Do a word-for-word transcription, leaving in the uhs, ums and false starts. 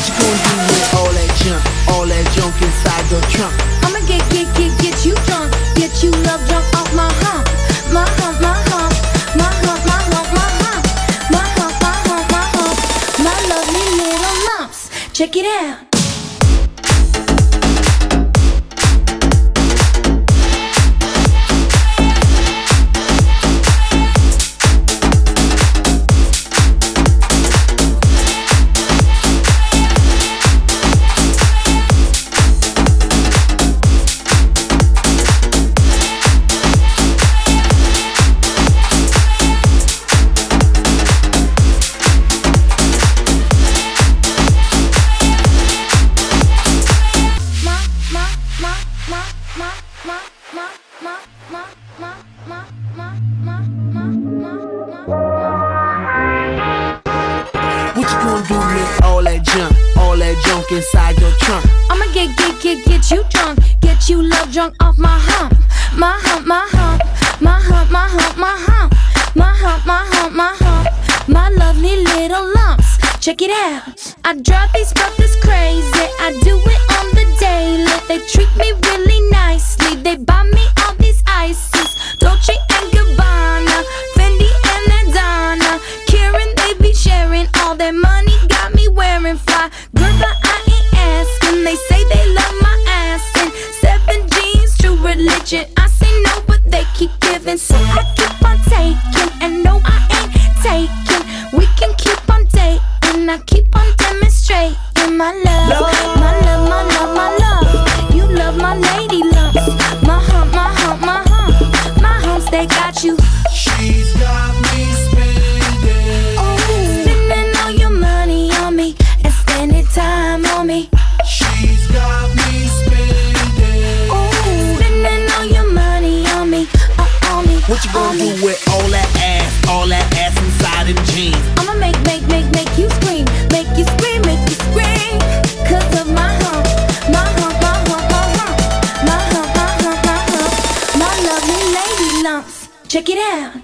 you gonna do with all that junk, all that junk inside your trunk? I'ma get, get, get, get you drunk, get you love drunk off my hump, my hump, my hump, my hump, my hump, my hump, my hump, my hump, my hump, my lovely little lumps. Check it out. What you gonna do with all that junk, all that junk inside your trunk? I'ma get, get, get, get you drunk, get you love drunk off my hump, my hump, my hump, my hump, my hump, my hump, my hump, my hump, my hump, my lovely little lumps. Check it out. I drive these brothers crazy, I do it on the daily. They treat me really nicely, they buy me all these ices, Dolce and Gabbana, Fendi and Adana, Karen, they be sharing all their money, got me wearing fly. Girl, but I ain't asking, they say they love my ass and seven jeans, true religion. I say no, but they keep giving, so I keep on taking, and no, I ain't taking. We can keep on dating, I keep on demonstrating my love, my love, my love, my love. You love my lady lumps, my hump, my hump, my hump, my humps, they got you. She's got me spending, Oh, spending all your money on me and spending time on me. she's got me spending. Oh, spending all your money on me, uh, on me. What you gonna on do me. with all that ass, all that ass inside them jeans? I'ma make, make, make, make you scream, make you scream, make you scream, cause of my hump, my hump, my hump, my hump, my hump, my hump, my hump, my lovely lady lumps. Check it out.